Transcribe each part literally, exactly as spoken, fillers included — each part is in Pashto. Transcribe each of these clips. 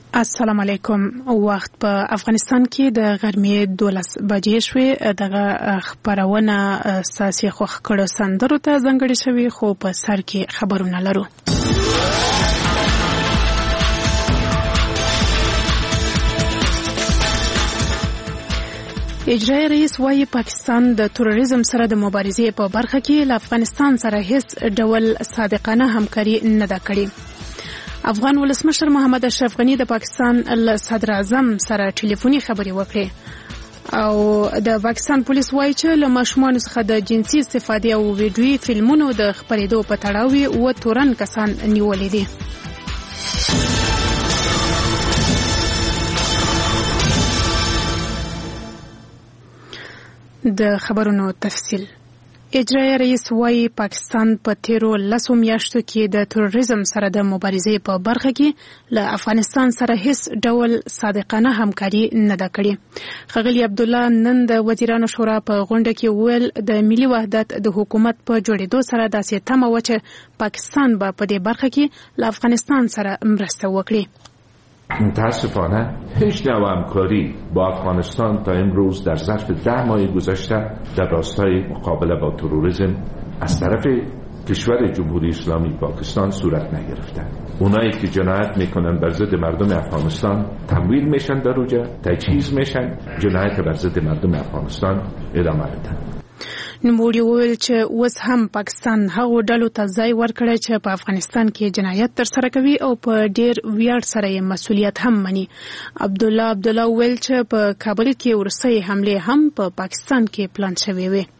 السلام علیکم. وخت په افغانستان کې د غرمې دولس بجې شوې. دغه خبرونه ساسي خوښ کړو سندرو ته ځانګړې شوې، خو په سر کې خبرونه لرو. اجرایي رئیس وايي پاکستان د تروریزم سره د مبارزې په برخه کې له افغانستان سره هیڅ ډول صادقانه همکاري نه ده کړې. افغان ولسمشر محمد اشرف غنی د پاکستان له صدر اعظم سره ټلیفوني خبرې وکړې او د پاکستان پولیس وايي چې له ماشومانو څخه د جنسي استفادې او ویډیويي فلمونو د خپرېدو په تړاو و تورن کسان نیولې دي. د خبرونو تفصیل. اجرایي رئیس وايي پاکستان په تیرو لسو میاشتو کې د تروریزم سره د مبارزې په برخه کې له افغانستان سره هیڅ ډول صادقانه همکاري نه ده کړې. ښاغلي عبدالله نن د وزیرانو شورا په غونډه کې وویل د ملي وحدت د حکومت په جوړېدو سره داسې تمه وه چې پاکستان به په دې برخه کې له افغانستان سره مرسته وکړي. متاسفانه هیچ نوع همکاری با افغانستان تا امروز در ظرف ده ماه گذشته در راستای مقابله با تروریسم از طرف کشور جمهوری اسلامی پاکستان صورت نگرفته. اونایی که جنایت میکنن بر ضد مردم افغانستان تمویل میشن در اونجا، تجهیز میشن، جنایت بر ضد مردم افغانستان ادامه میدن. نوموړي وویل چې اوس هم پاکستان هغو ډلو ته ځای ورکړی چې په افغانستان کې جنایت ترسره کوي او په ډیر ویاړ سره یې مسؤلیت هم مني. عبدالله عبدالله وویل چې په کابل کې وروستۍ حملې هم په پاکستان کې پلان شوې وې.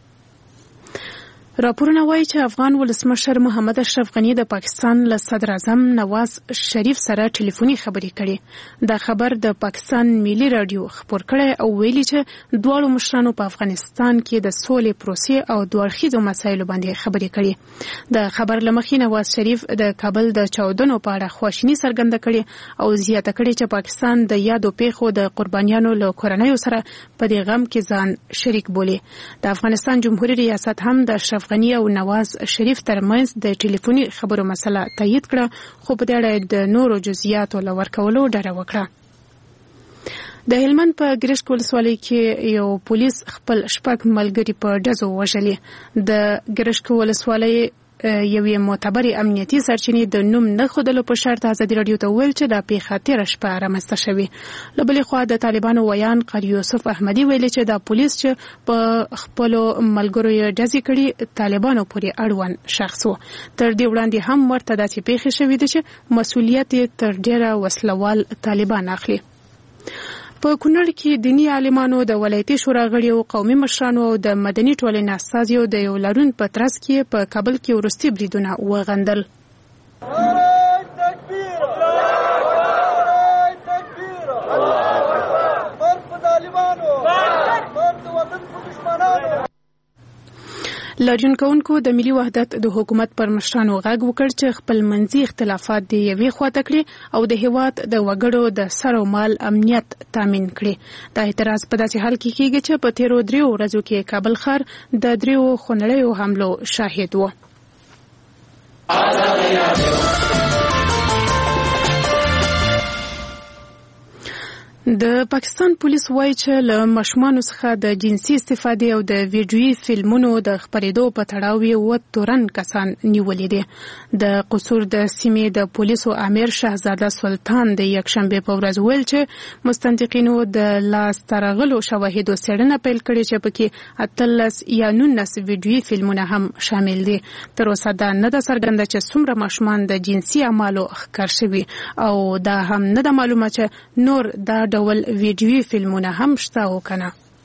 راپورونه وایي چې افغان ولسمشر محمد اشرف غنی د پاکستان له صدر اعظم نواز شریف سره ټلیفوني خبرې کړې. دا خبر د پاکستان ملي رادیو خبر کړی او ویلي چې دواړو مشرانو په افغانستان کې د سولې پروسې او دوه اړخیزو مسایلو باندې خبرې کړې. د خبر له مخې نواز شریف د کابل د چاودنو په اړه خواشیني څرګنده کړې او زیاته کړې چې پاکستان د یادو پیښو د قربانیانو له کورنیو سره په دې غم کې ځان شریک بولي. د افغانستان جمهوریت ریاست هم د اشرف غنی او نواز شریف ترمنځ د ټلیفوني خبرو مسله تایید کړه، خو په دې اړه د نورو جزئیاتو له ورکولو ډډه وکړه. د هلمند په ګرشک ولسوالۍ کې یو پولیس خپل شپږ ملګري په ډزو وژلي. د ګرشک ولسوالۍ یوې معتبرې امنیتي سرچینې د نوم نه ښودلو په شرط ازادي راډیو ته وویل چې دا پیښه تېره شپه رامنځته شوې. له بلې خوا د طالبانو ویان قاری یوسف احمدي ویلي چې دا پولیس چې په خپلو ملګرو یې ډزې کړي طالبانو پورې اړوند شخص و. تر دې وړاندې هم ورته داسې پیښې شوې ده چې مسؤلیت یې تر ډېره وسلوال طالبان اخلي. په کونړ کې دیني عالمانو د ولایتي شورا غړي او قومي مشرانو او د مدني ټولنې استازیو د یو لړون په ترڅ کې په کابل کې وروستي بریدونه وغندل. لاجون کوونکو د ملي وحدت د حکومت پر مشرانو غږ وکړ چې خپل منځي اختلافات د یوې خواته کړي او د هیواد د وګړو د سر او مال امنیت تامین کړي. دا اعتراض په داسې حال کې کېږي چې په تیرو دریو ورځو کې کابل ښار د دریو خونړیو حملو شاهد و. د پاکستان پولیس وایي چې له ماشومانو څخه د جنسي استفادې او د ویډیويي فلمونو د خپرېدو په تړاو یې اووه تورن کسان نیولي دي. د قصور د سیمې د پولیسو امیر شهزاده سلطان د یکشنبې په ورځ ویل چې مستنطقینو د لاسته راغلو شواهدو څېړنه پیل کړې چې پکې اتلس یا نولس ویډیويي فلمونه هم شامل دي. تر اوسه دا نه ده څرګنده چې څومره ماشومان د جنسي اعمالو ښکار شوي او دا هم نه ده معلومه چې نور دا ډول ویډیويي فلمونه هم شته او کنه.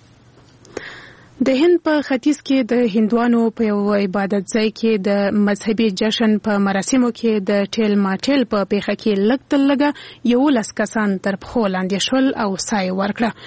د هند په ختیځ کې د هندوانو په یو عبادت ځای کې د مذهبي جشن په مراسمو کې د ټیل ماټیل په پیښه کې لږ تر لږه یولس کسان تر پښو لاندې شول او ساه یې ورکړه.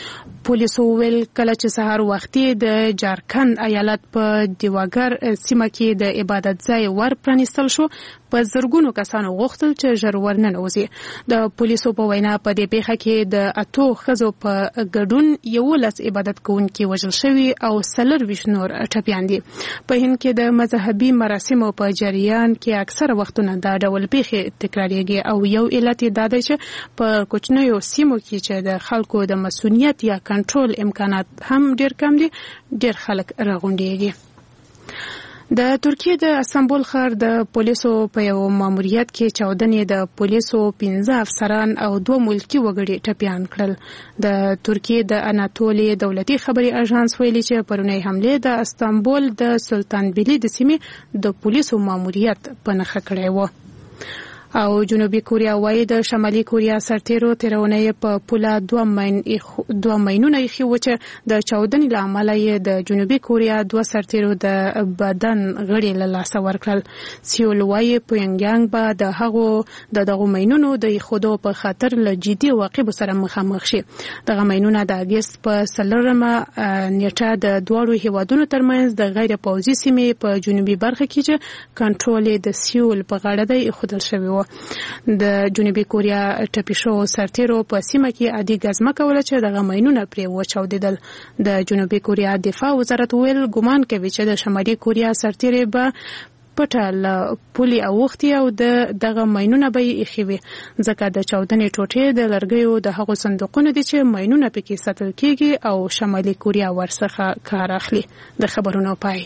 پولیسو ویل کله چې سهار وختي د جارکند ایالت په دیواګر سیمه کې د عبادت ځای ور پرانیستل شو، په زرګونو کسانو غوښتل چې ژر ورننوځي. د پولیسو په وینا په دې پیښه کې د اتو ښځو په ګډون یولس عبادت کوونکي وژل شوي او څلرویشت نور ټپیان دي. په هند کې د مذهبي مراسمو په جریان کې اکثره وختونه دا ډول پیښې تکراریږي او یو علت یې دا دی چې په کوچنیو سیمو کې چې د خلکو د مسؤلیت یا کنټرول امکانات هم ډیر کم دي، ډیر خلک راغونډيږي. د ترکیه د استانبول ښار د پولیسو په یو ماموریت کې چاودنې د پولیسو پنځه افسران او دوه ملکی وګړي ټپیان کړل. د ترکیه د اناتولي دولتي خبري اژانس ویلي چې پرونی حمله د استانبول د سلطان بیلی د سیمې د پولیسو ماموریت په نښه کړی و. او جنوبي کوریا وايي د شمالي کوریا سرتیرو تیرونه په پوله دوه مین دوه مینونه یې خو چې د چاودنې له امله یې د جنوبي کوریا دوه سرتیرو د بدن غړي له لاسه ورکړل. سیول وايي پونګیانګ به د هغو د دغه مینونو د خودو په خاطر له جدي واقعو سره مخامخ شي. دغه مینونه د اگست په سلرمه نیټه د دوړو هیوادونو ترمنځ د غیر پوځي سیمې په جنوبي برخه کې چې کنټرول د سیول په غاړه دی خودل شوی. د جنوبي کوریا ټپي شو سرتیرو په سیمه کې عادي ګزمه کوله چې دغه مینونه پرې وچاودېدل. د جنوبي کوریا دفاع وزارت ویل ګمان کوي چې د شمالي کوریا سرتیري به پټه له پولي اوختي او د دغه مینونه به یې ایښي وي، ځکه د چاودنې ټوټې د لرګیو د هغو صندوقونو دي چې مینونه پکې ساتل کیږي او شمالي کوریا ورڅخه کار اخلي. د خبرونو پای.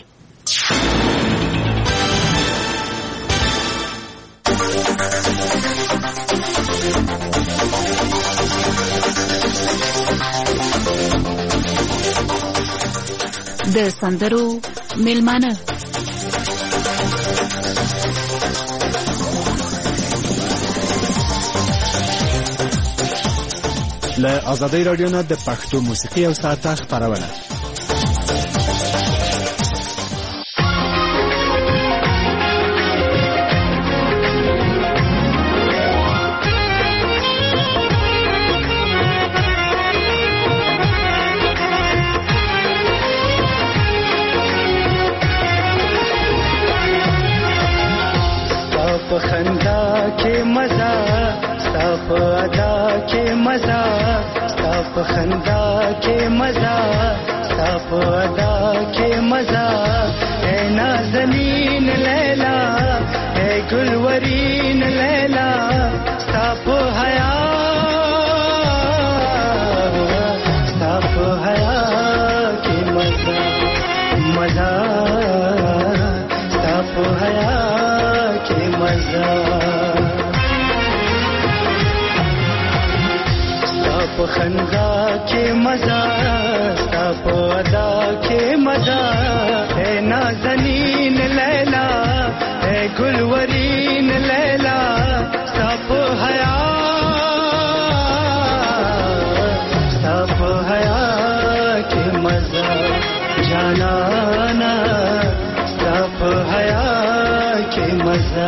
د سندرو میلمانه له آزادۍ رادیو نه د پښتو موسیقي او ساعته خپرونه. खंदा के मजा साफ अदा के मजा साफ खंदा के मजा साफ अदा के मजा है नाज़नीन लैला है गुलवरीन लैला साफ हया साफ हया के मजा मजा साफ हया साफ खंदा के मजा साफ अदा के मजा है नाज़नीन लैला है गुलवरीन लैला साफ हया साफ हया के मजा जानाना साफ हया के मजा.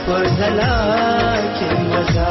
په ځلا کې مزه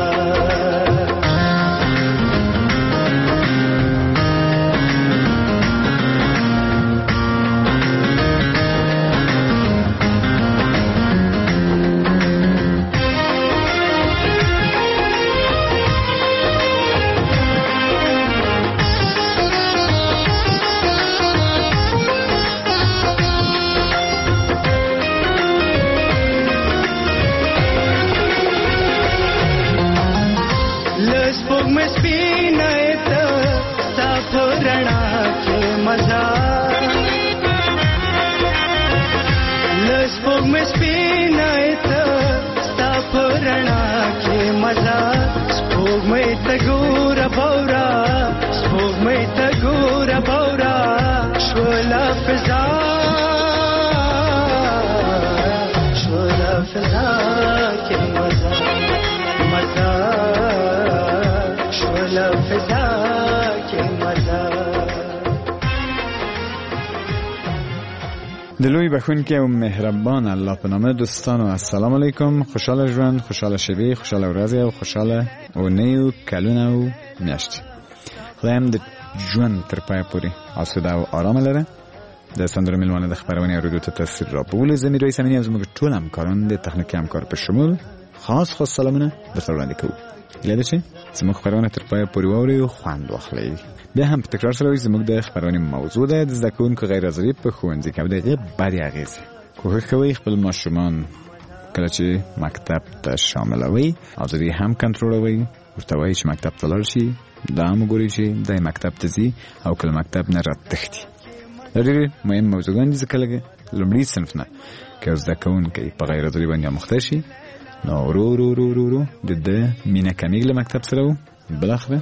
دلوی بخونکی و مهربان الله په نامه. دوستانو السلام علیکم. خوشحال ژوند، خوشحال شبی، خوشحال ورځ او خوشحال او نیو کلونه او میاشتې. خدایم د ژوند تر پای پورې آسوده او آرام لره. د سندرو میلمانه د خبرونې اورېدو ته تاثیر را بولې. زه میرویس امینی یم. زموږ ټول همکاران د تخنیکي همکار په شمول خاص خاص سلامونه درته وړاندې کوو. یاد شي زموږ خبرونه تر پای پورې واورئ او خوند واخلئ. بیا هم په تکرار سره وایي زموږ د خبرونې موضوع ده د زده کوونکو غیر حاضري په ښوونځي کې او د هغې بدې اغېزې. کوښښ کوئ خپل ماشومان کله چې مکتب ته شاملوئ حاضري هم کنټرولوئ. ورته وایي چې مکتب ته لاړ شي، دا هم وګورئ چې دی مکتب ته ځي او کله مکتب نه راتښتي. دا ډېرې مهم موضوعګان دي ځکه لږ لومړي صنف نه که یو زده کوونکی په غیر حاضري باندې اموخته شي نو ورو ورو ورو ورو ورو د ده مینه کمیږي له مکتب سره و بالاخره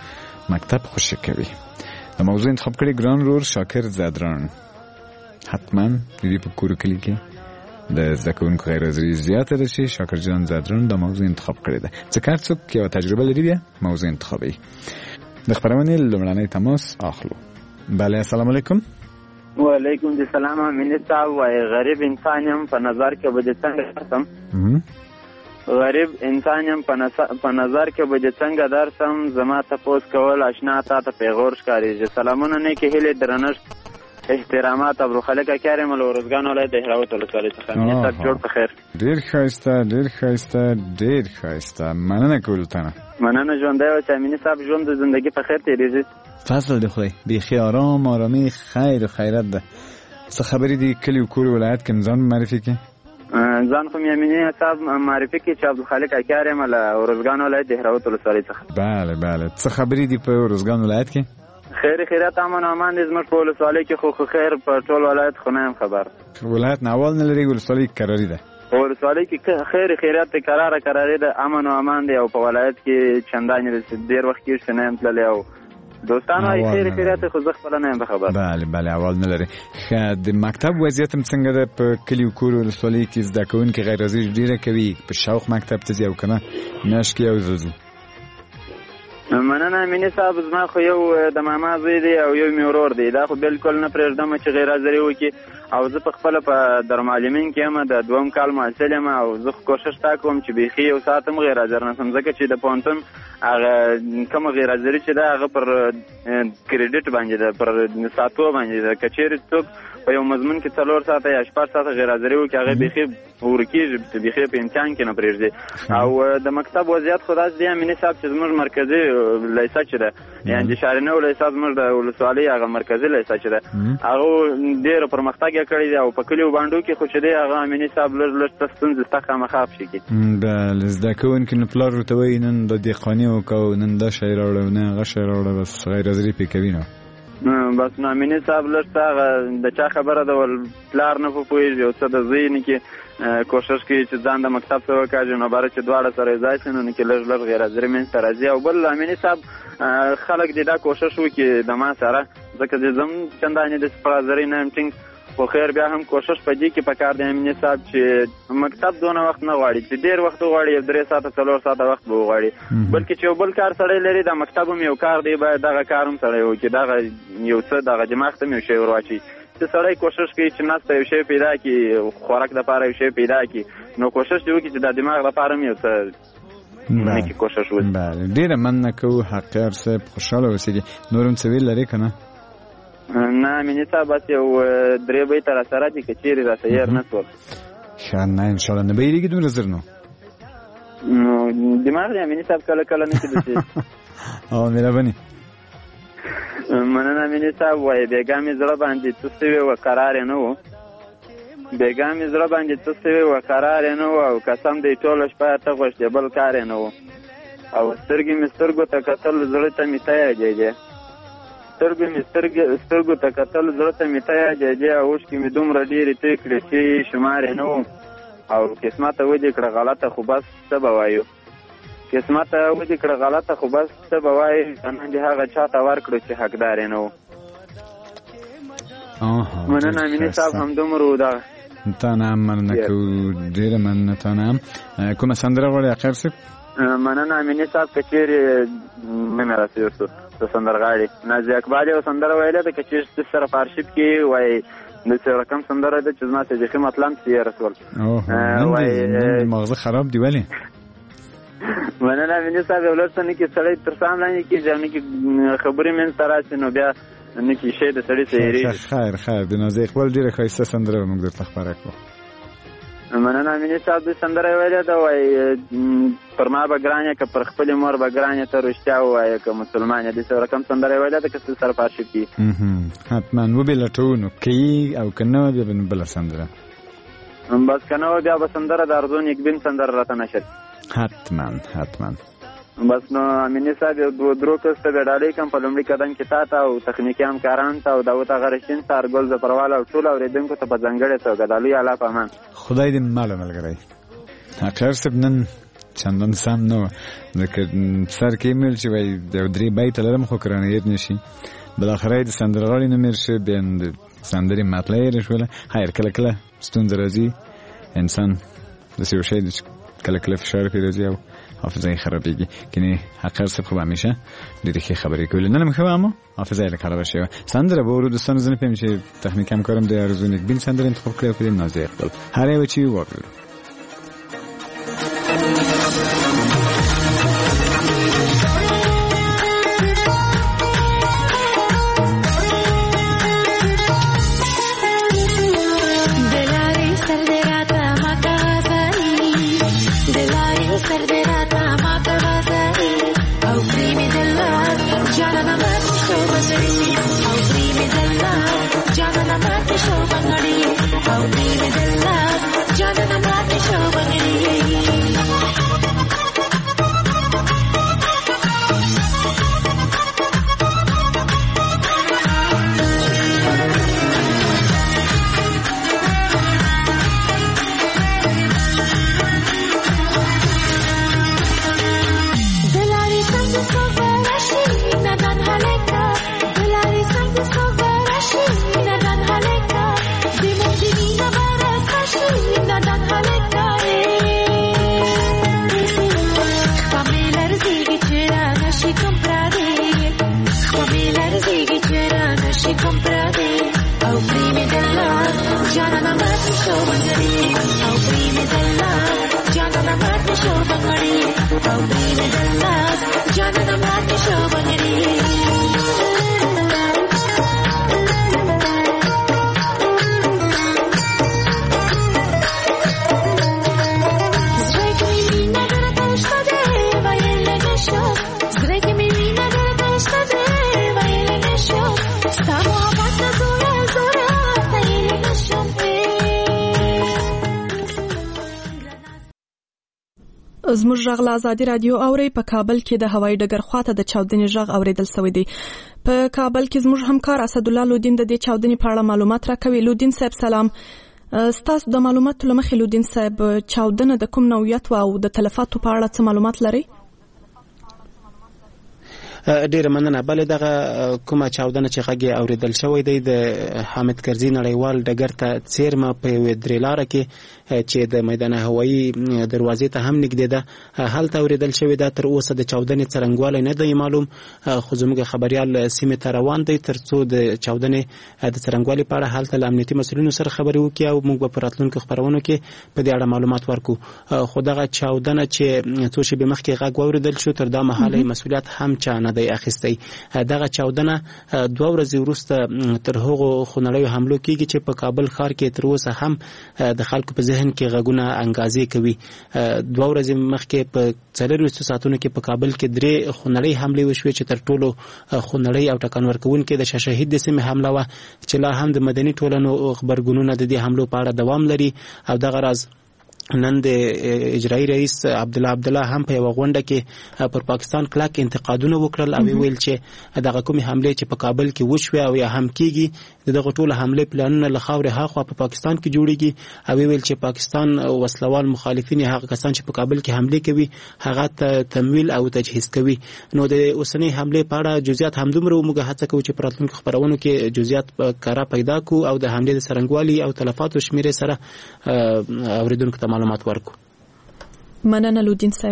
مکتب خوشی کوي. د موضوع انتخاب کړی ګران رور شاکر زدران. حتما د دې په کور کلی کې د زده کوونکو غیر حاضري زیاته ده چې شاکر جان زدران د موضوع انتخاب کړی ده. ځکه هر څوک یوه تجربه لري بیا موضوع انتخابوي. د خبرونې لومړنی تماس اخلو. بله السلام علیکم. وعلیکم السلام. امین صاحب وای غریب انسان یم په نظر کې به د څنګه درسم غریب انسان یم په نظر کې به د څنګه درسم زما تپوس کول اشنا تا ته پیغور ښکارېږي. سلامونه نیکې هیلې درنښت احترامات ابروخالقه کریم الورزګان ولایت دهراوت ولسوالۍ څخه. امین صاحب جوړ په خیر. ډېر ښایسته ډېر ښایسته ډېر ښایسته. مننه کوو له تنه. مننه ژوندی اوسې امیني صاحب. ژوند د زندګي په خیر تېرېږي. فضل دی خدای بیخي آرام آرامي خیر و خیرت ده. څه خبرې دي کلي و کور ولایت کې ځان معرفي کړي. ځان خو مې امیني صاحب معرفي کړي چې عبدالخالق اکیار یم له ورزګان ولایت دهراوت ولسوالۍ څخه. بله بله. څه خبرې دي په ورزګان ولایت کې؟ خیر خیرات امن و امان دي زموږ په ولسوالۍ کې. خو خو خیر په ټول ولایت خو نه یم خبر. ولایت نه اول نه لري ولسوالۍ کراري ده. په ولسوالۍ کې خیر خیرات کراره کراري ده امن و امان دی او په ولایت کې چندانې ډېر وخت کېږي چې نه یم تللی او دوستانو ای خیر خیرات خو زه خپله نه یم خبر. بله بله اول نه لري. ښه د مکتب وضعیت هم څنګه ده په کلي و کور ولسوالۍ کې زده کوونکي غیر حاضري ډېره کوي په شوق مکتب ته ځي او که نه میاشت کې یو ځل ځو؟ مننه امیني صاحب. زما خو یو د ماما زوی دی او یو مې ورور دی. دا خو بالکل نه پرېږدم چې غیر حاضري وکړي او زه په خپله په دارالمعلمین کې یم د دوم کال محصل یم او زه خو کوښښ دا کوم چې بیخي یو ساعت هم غیر حاضر نه شم ځکه چې د پوهنتون هغه کومه غیر حاضري چې ده هغه پر کریډیټ باندې ده پر ساعتو باندې ده. که چېرې څوک په یو مضمون کې څلور ساعته یا شپږ ساعته غیر حاضري وکړي هغه بیخي ورکېږي بیخي په امتحان کې نه پرېږدي. او د مکتب وضعیت خو داسې دی امیني صاحب چې زموږ مرکزي لیسه چې ده یعنې د شارنو لیسه زموږ د ولسوالۍ هغه مرکزي لیسه چې ده هغه ډېره پرمختګ یې کړی دی او په کلیو بانډو کې خو چې دی هغه امیني صاحب لږ لږ څه ستونزې شته خامخا پشي کړي. بله زده کوونکي نو پلار ورته وایي نن د دهقاني وکړو نن دا شی راوړه او نه هغه شی راوړه بس غیر حاضري پرې کوي نو بس نو امیني صاحب لږ څه هغه د چا خبره ده ول پلار نه پوهېږي او څه د زوی نه کې کوښښ کوي چې ځان د مکتب ته وکاږي نو باره چې دواړه سره یو ځای شي نو کې لږ لږ غیر حاضري منځته راځي. او بل امیني صاحب خلک دې دا کوښښ وکړي د ما سره ځکه چې زه هم چندانې داسې په حاضرۍ نه یم ټینګ خو خیر بیا هم کوښښ په دې کې پکار دی امیني صاحب چې مکتب دونه وخت نه غواړي چې ډېر وخت وغواړي یو درې ساعته څلور ساعته وخت به وغواړي بلکې چې یو بل کار سړی لري د مکتب هم یو کار دی باید دغه کار هم سړی وکړي دغه یو څه دغه دماغ ته هم یو شی ور واچوي چې سړی کوشش کوي چې نس ته یو شی پیدا کړي، خوراک دپاره یو شی پیدا کړي، نو کوشش دې وکړي چې د دماغ لپاره هم یو څه نیکې کوشش وکړي. بله، ډېره مننه کوو حقیار صاحب، خوشحاله اوسېږي. نور هم څه ویل لرې که نه؟ نه امیني صاحب بس یو درې بیته را سره دي، که چېرې راته یېر نه شول. ښه نه انشاءالله نه به هېرېږي دومره زر نو نو دماغ یې امیني صاحب کله کله نه شي دسې. او مهرباني. مننه امیني صاحب. وایي بېګا مې زړه باندې څه سوي وه قرار یې نه و، بېګا مې زړه باندې څه سوي وه قرار یې نه و، او قسم دی ټوله شپه ته غوښتې بل کار یې نه و، او سترګې مې سترګو ته کتل زړه ته مې تیا جېجې، سترګې مې سترګو ته کتل زړه ته مې تیا جېجې، او اوښکې مې دومره ډېرې توی کړې چې شمار یې نه و، او قسمته ودې کړه غلطه خو بس څه به وایو، قسمته ودې کړه غلطه خو بس څه به وایو، نن دې هغه چا ته ورکړو چې حقدار یې نه و. مننه امیني صاحب همدومره و دغه. تا نه هم مننه کوو، ډېره مننه تا نه هم. کومه سندره غواړې حقیار صاحب؟ مننه امیني صاحب. که چېرې مې مې راسیر شو د سندرغاړي نازي اقبال یو سندره ویلې ده، که چېرې د سره په ارشیف کې وایي داسې رقم سندره ده چې زما ته بیخي مطلب چې یې رسول. نن مغزه خراب دی ولې؟ مننه امیني صاحب. یو لږ څه نه کې سړی تر سام لاندې کېږي او نه کې خبرې منځ ته راشي، نو بیا نه کې شی د سړي څه هېرېږي. خیر خیر د نازي اقبال ډېره ښایسته سندره به موږ درته خپره کړو. مننه امیني صاحب. د سندره ویلې ده، وایي پر ما به ګران یې که پر خپلې مور به ګران یې ته رښتیا ووایه که مسلمان یې. داسې رقم سندره ویلې ده، که څه سره په ارشیف کې حتما وبې لټوو، نو که یي او که نه وه بیا به بله سندره، بس که نه وه بیا به سندره د ارزو نیکبین سندره راته نشر. حتما حتما. بس نو امیني صاحب یو دوه درو کس ته به ډالۍ کړم په لومړي قدم کې تا ته او تخنیکي همکارانو ته او داود اغرشین ته ارګل ظفروال او ټولو اورېدونکو ته په ځانګړې توګه د لوی اعلی په امان. خدای دې ماله ملګری. حقیار صاحب نن چندان سم نه وه، ځکه سر کې یې ویل چې وایي یو درې بیته لرم خو که رانه هېر نه شي. بالاخره یې د سندرغاړي نوم هېر شو، بیا د سندرې مطلع یې هېره شوله. خیر کله کله ستونزه راځي، انسان داسې یو شی دی چې کله کله فشار پرې راځي او حافظه یې خرابېږي. کنې حقیار صاحب خو به همیشه ډېرې ښې خبرې کولې. نن هم ښه وه، اما حافظه یې لږ خرابه شوې وه. سندره به ورو دوستانو، زه نه پوهېږم چې تخنیکي همکارم د ارزو نیکبین سندره انتخاب کړې او په دې نازي اقبال هر یوه چې واورو. زموږ غږ له ازادي رادیو اوري. په کابل کې د هوایي ډګر خواته د چاودنې غږ اوریدل شوی دی. په کابل کې زموږ همکار اسدالله لودین د دې چاودنې په اړه معلومات راکوي. لودین صاحب سلام. ستاسو د معلوماتو له مخې لودین صاحب چاودنه د کوم نوعیت او د تلفاتو په اړه څه معلومات لرئ؟ ډیره مننه. بلې دغه کومه چاودنه چې غږ اوریدل شوی دی د حامد کرزي نړیوال ډګر ته څیرمه په یوې درې لاره کې چې د میدان هوایي دروازې ته هم نږدې ده هلته اوریدل شوی ده. تر اوسه د چاودنې څرنګوالی نه دی معلوم، خو زموږ خبریال سیمې ته روان دی ترڅو د چاودنې د څرنګوالي په اړه هلته له امنیتي مسؤلینو سره خبرې وکړي او موږ به په راتلونکو خپرونو کې په دې اړه معلومات ورکړو. خو دغه چاودنه چې څو شېبې مخکې غږ واورېدل شو تر دا مهاله مسؤلیت هم چا نه دی اخیستی. دغه چاودنه دوه ورځې وروسته تر هغو خونړیو حملو کېږي چې په کابل ښار کې تر اوسه هم د خلکو په ذهن کې غږونه انګازې کوي. دوه ورځې مخکې په څلرویشتو ساعتونو کې په کابل کې درې خونړۍ حملې وشوې چې تر ټولو خونړۍ او ټکان ورکوونکې د شاه شهید د سیمې حمله وه چې لا هم د مدني ټولنو غبرګونونه د دې حملو په اړه دوام لري. او دغه راز نن د اجرایي رئیس عبدالله عبدالله هم په یوه غونډه کې پر پاکستان کلک انتقادونه وکړل او ویل چې دغه کومې حملې چې په کابل کې وشوې او یا هم کېږي دغه ټول حملې پلانونه له خاورې هاخوا په پاکستان کې جوړیږي او ویل چې پاکستان وسلوال مخالفین هغه کسان چې په کابل کې حملې کوي هغه ته تمویل او تجهیز کوي. نو د اوسنۍ حملې په اړه جزئیات همدومره موږ هڅه کوو چې په راتلونکو خپرونو کې جزئیات کاره پیدا کړو او د حملې د څرنګوالي او تلفاتو شمیرې سره اوریدونکو ته معلومات ورکړو. مننه لودین صاحب.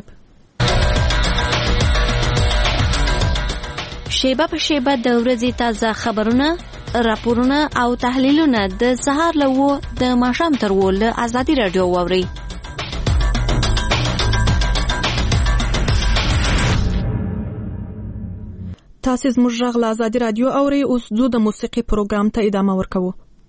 شیبه په شیبه د ورځې تازه خبرونه، راپورونه او تحلیلونه د سهار له وو د ماښام تر وو له ازادي رادیو واوري. تاسو زموږ غږ له ازادي رادیو اوري. اوس زو د موسیقي پروګرام ته ادامه ورکوو.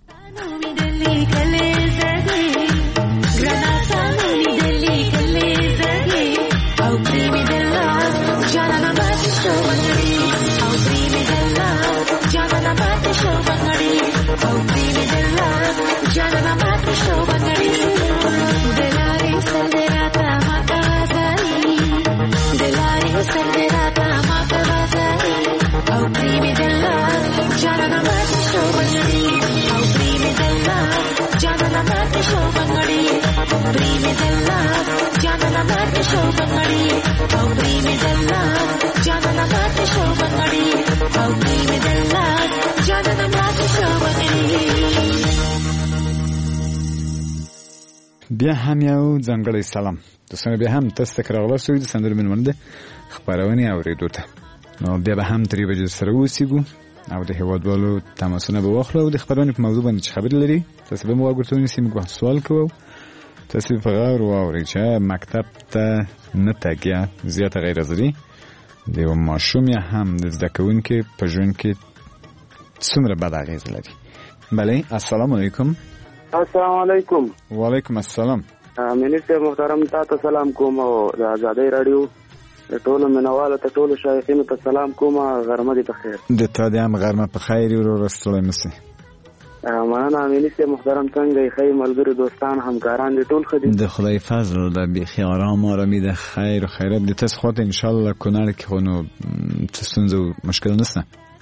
بیا هم یو ځانګړی سلام دوستانو، بیا هم تاسو ته راغلاست د سندرو مېلمانه د خپرونې اورېدو ته. نو بیا به هم ترې بجې سره اوسېږو او د هېوادوالو تماسونه به واخلو او د خپرونې په موضوع باندې چې خبرې لري تاسو به مو غوږ ورته ونیسئ. موږ به سوال کوو، تاسو په غور واورئ چې مکتب ته نه تګ زیاته غیر ضروري د یو ماشوم یا هم د زده کوونکي په ژوند کې څومره بد اغېزه لري. بله، السلام علیکم. السلام علیکم. وعلیکم السلام. منیسټر محترم تاسو سلام کوم او د آزادۍ رادیو ټولو منوالو ته ټولو شایقینو ته سلام کوم. غرمه دې په خیر. د تا دې هم غرمه په خیر ورو ستړی مسی. مننه منیسټر محترم، څنګه یې؟ خیر ملګري دوستان همکاران دې ټول ښه دي؟ د خدای فضل د بیخي آرام آرامي د خیر و خیرات د تاسو خواته ان شاء الله کونړ کې خو نو څه مشکل نشته.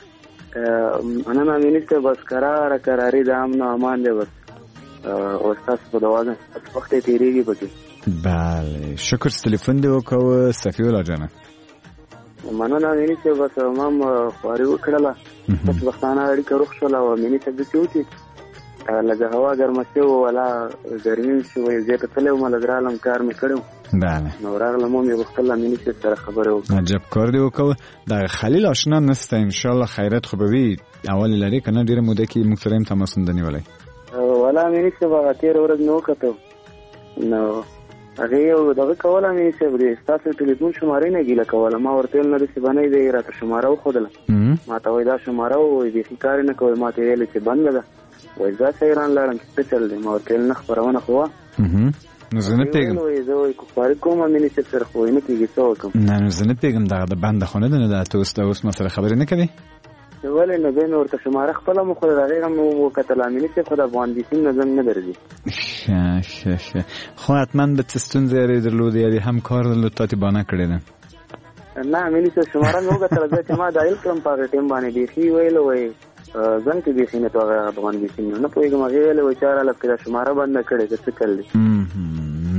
مننه منیسټر، بس قرار قراری د امن او امان دی بس او تاسو په دواګه وخت تیریږي پکې. بله، شکر تلیفون دی وکاو صفی الله جان. مننه منیسټر، بس ما خواري وکړله بس وختانه اړیکه روغ شوله او منیسټر د څه وکړي لږه هوا ګرمه شوې ولا ګرمي شوې زه ته تللی وم لږ رالم کار مې کړی بله نو راغلم وم یې غوښتل منیسټر سره خبرې وکړم. عجب کار دی وکړو. د خلیل آشنا نسته انشاءالله خیرات خو به وي اول لري که نه ډېره موده کې موږ سره هم تماس نه نیولی ولا منیسټر به هغه تېره ورځ مې وکتو نو هغې یو دغه کوله منیسټر د ستاسو ټلیفون شمارې نه ګیله کوله ما ورته ویل نه داسې به نه دی راته شماره وښودله ما ته وایي دا شماره وایي بیخي کار یې نه کوئ ما ته یې ویلې چې بنده ده وایي ځه سیران لاړم چې څه چل دی ما ورته ویل نه خپرونه خو وه نو زه نه پوهېږم زه وایي کفاري کوم منیسټر سره خو وایي نه کېږي څه وکړم نه نو زه نه پوهېږم دغه د بنده خو نه ده نو دا ته اوس دا اوس ما سره خبرې نه کوې ولې نو بیا مې ورته شماره خپله مو خو د هغې هم مې وکتله منیسټر خو د افغان بیسین نه زنګ نه درځي ښه ښه ښه خو حتما به څه ستونزه یې درلودې یا دې هم کار درلود تا تې بانه کړې ده نه منیسټر شماره مې وکتله بیا چې ما دایل کړم په هغې ټایم باندې بیخي ویل وایي زنګ کې بیخي نه تو هغه افغان بیسین نه پوهېږم هغې ویلې وایي چار الف کې دا شماره بنده کړې که څه کړل دي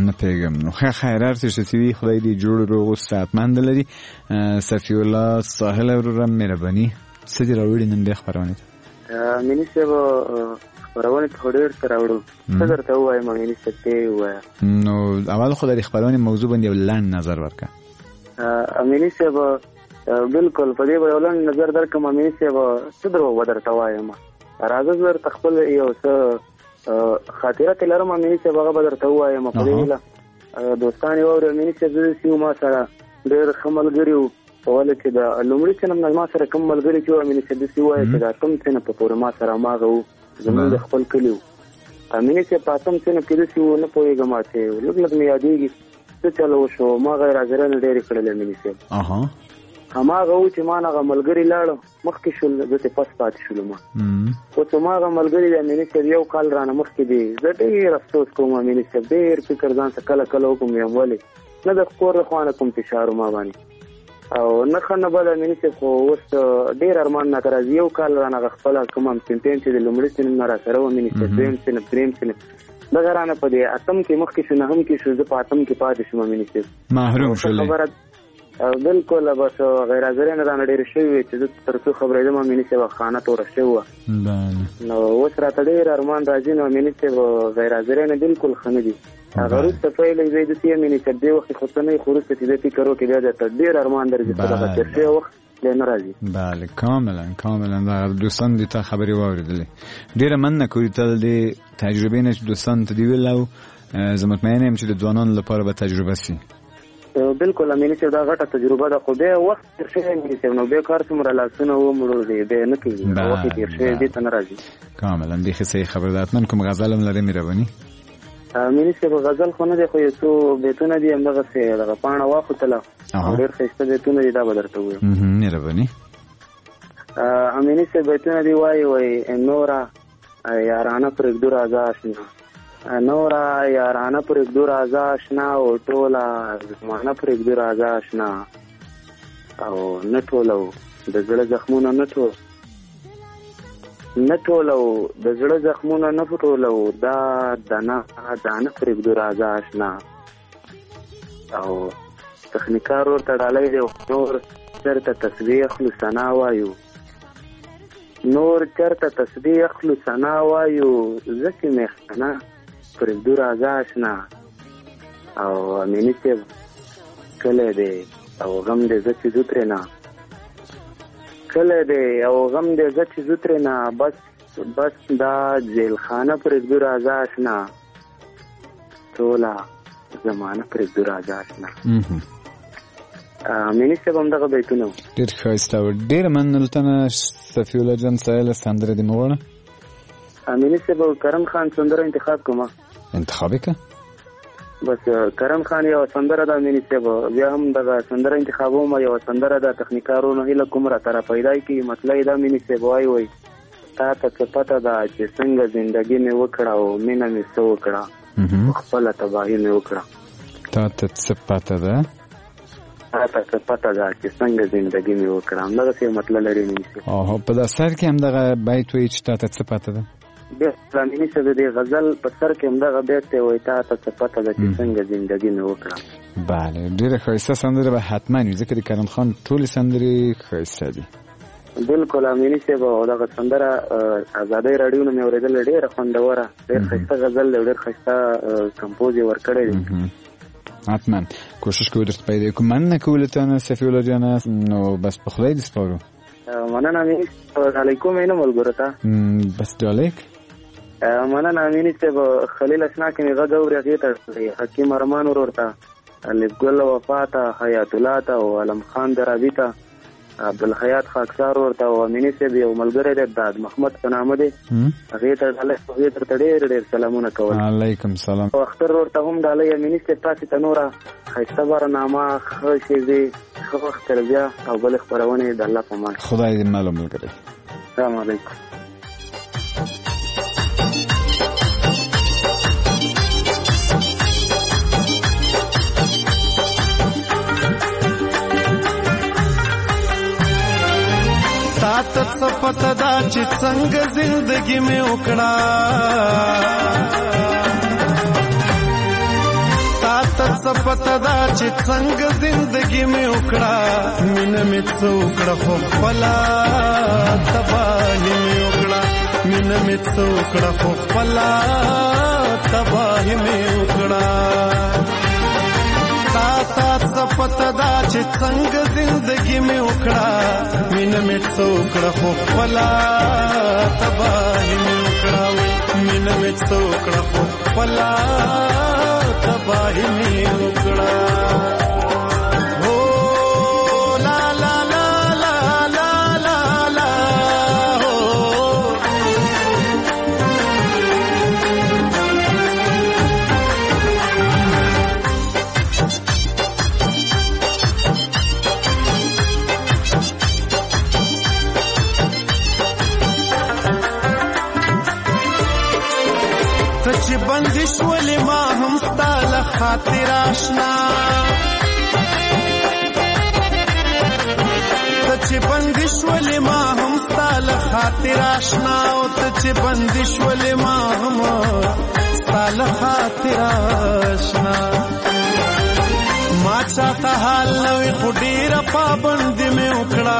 نه پیغام نو خیر خیرات شتوی خدای دې جوړ روغ او صحتمند لري. صفی الله ساحل ورم مهرباني څه دې راوړي نن د خبرونه مینی سبا خبرونه په ډېر سره وړو څه درته وایم مینی ستې وای نو اول خدای دې خبرونه موضوع باندې ولن نظر ورکا مینی سبا بالکل په دې ولن نظر درکم مینی سبا څه درو ودرته وایم راځه زر تخپل یو څه خاطرات لرم مینی سبا هغه درته وایم په دې ویلا دوستان یو ور مینی سبا سیو ما سره ډېر خملګریو په ول کې د لومړي څنګه ما سره کوم ملګری چې مینی سبا سی وای چې دا کوم څنګه په پوره ما سره ماغه زموږ د خپل کلیو مینی سبا پاتم څنګه کې سی و نه پوهیږم چې لږ لږ مې یادېږي څه چلو شو ما غیر حاضر نه ډېر کړل مینی سبا اها هماغه و چې ما نه ملګری لاړو مخکې شول زه پس پاتې شولم او څو ما ملګری د مینی سبا یو کال رانه مخکې دی زه ډېر افسوس کوم مینی سبا ډېر فکر ځان څخه کله کله وکم یم ولې نه د کور خوانه کوم فشار ما باندې او نه خنه بل مینی سبا خو اوس ډېر ارمان نه تر یو کال رانه خپل کوم سنټین چې د لومړي سن نه را سره و مینی سبا دریم سن دریم سن دا غرانه په دې اتم کې مخکې شو نه هم کې شو زه په اتم کې پاتې شوم مینی سبا محروم شولې بالکل بس غیر حاضر نه رانه ډېر شوی چې تر څو خبرې ده مینی سبا خانه تور شو نو اوس راته ډېر ارمان راځي نو مینی سبا غیر حاضر نه بالکل خنه دي هغه روسته فعلی وې د سی مینی سبا دی وخت خو څه نه خورسته چې دې فکر وکړي دا ته ډېر ارمان درځي په هغه تر شی وخت نه راځي بله کاملا کاملا دا دوستان دې ته خبري واوریدلې ډېر مننه کوي تل دې تجربه نه دوستان ته دی ویلو زه مطمئن یم چې د ځوانانو لپاره به تجربه سي بالکل مینی سبا دا غټه تجربه ده خو به وخت تر شي مینی سبا نو به کار څومره لاسونه و مړو دی به نه کوي وخت تر شي دې ته ناراضي کاملا دې خصه خبردات من کوم غزل لري مهرباني مینی سبا غزل خو نه دی خو یو څو بیتونه دي همغه څه دغه پاڼه واخو تله ډېر ښایسته بیتونه دي دا به درته ووایم مهرباني مینی سبا بیتونه دي وایي وایي نوره یارانه پرېږدو راځه اشنا نورا یارانه پرېږدو راځه اشنا او ټوله زمانه پرېږدو راځه اشنا او نه ټولو د زړه زخمونه نه ټول نه ټولو د زړه زخمونه نه ټولو دا دانه دانه پرېږدو راځه اشنا او تخنیکار ورته ډالۍ دی نور چېرته تسبیح اخلو ثنا وایو نور چېرته تسبیح اخلو ثنا وایو زه چې مېخانه پرېږدو راځه اشنا او مینی سبا کلی دی او غم دی زه چې ځو ترېنه کلی دی او غم دی زه چې ځو ترېنه بس بس دا جیلخانه پرېږدو راځه اشنا ټوله زمانه پرېږدو راځه اشنا مینی سبا همدغه بیتونه ډېر ښایسته و ډېره مننه تنه صفي الله جان سایله سندره دې مې وغواړه مینی سبا کرم خان سندره انتخاب کومه انتخابی که؟ بس کرم خان یو سندره ده مینی سبا بیا هم دغه سندره انتخابوم یو سندره ده تخنیکارونو هیله کوم را طرف پیدا کی مطلب دا مینی سبا وای وای تا ته څه پته ده چې څنګه زندگی مې وکړه او مینه مې څه وکړه خپله تباهي مې وکړه تا ته څه پته ده تا ته څه پته ده چې څنګه زندگی مې وکړه همدغسې مطلب لري مینی سبا اوهو په دا سر کې همدغه بیت وایي چې تا ته څه پته ده بیا مینی سبا د غزل په سر کې همدغه بیت دی وایي تا ته څه پته ده چې څنګه زندګي مې وکړه بله ډېره ښایسته سندره به حتما وي ځکه د کرم خان ټولې سندرې ښایسته دي بالکل مینی سبا دغه سندره ازادۍ راډیو نه مې اورېدله ډېره خوندوره ډېر ښایسته غزل دی ډېر ښایسته کمپوز یې ورکړی دی حتما کوشش کوو درته پیدا کړو مننه کوو له تا نه صفي الله جانه نو بس په خدای دې سپارو مننه مینی سبا ډالۍ کوم یې نه ملګرو ته بس ډالۍ مننه مینی سبا خلیل اشنا کې مې غږ اوري هغې ته حکیم ارمان ورور ته لبګل وفا ته حیات الله ته او علم خان درابي ته عبدالحیات خاکسار ورته او مینی سبا یو ملګری دی داد محمد په نامه دی هغې ته ډالۍ هغې درته ډېر ډېر سلامونه کول علیکم سلام او اختر ورته هم ډالۍ مینی سبا تاسې ته نوره ښایسته برنامه ښه شېبې ښه وخت تر بیا او بلې خپرونې د الله په امان خدای دې مل ملګری السلام علیکم تا ته پته ده چې څنګه زندګي مې وکړه سپتا دا چې څنګه زندگی مې وکړه مینه مې څوکړه خو خپلا تباهی مې وکړه مینه مې څوکړه خو خپلا تباهی مې وکړه تا تا سپتا دا چې څنګه زندگی مې وکړه مینه مې څوکړه خو خپلا تباهی مې وکړه مینه مې څوکړه خو خپلا تباہی میں اکڑا ہو لا لا لا لا لا لا لا ہو سچ بندش ولی ما ہم خاطر آشنا تچ بندش ولی ما ہم ستال خاطر آشنا تچ بندش ولی ما ہم ستال خاطر آشنا ما چاہتا حال نوی خودیر پابندی میں اکڑا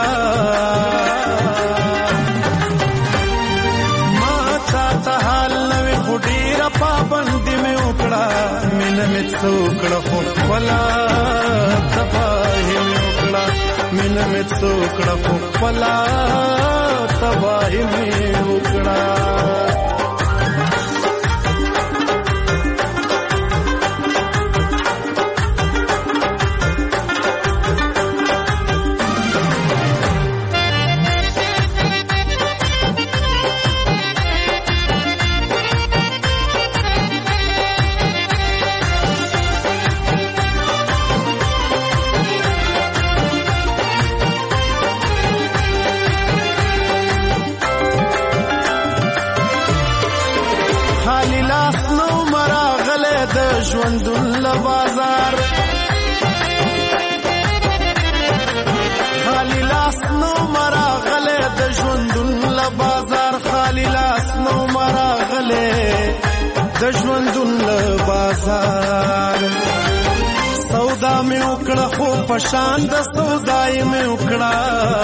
ما چاہتا حال نوی خودیر پابندی میں اکڑا مینه مې څوکړه خو خپلا تباهی مې وکړه مینه مې څوکړه خو خپلا تباهی مې وکړه ژوندون لبازار خالی لاس نو مرا غله د ژوندون لبازار خالی لاس نو مرا غله د ژوندون لبازار سودا مې وکړه خو پشان د سودای مې وکړه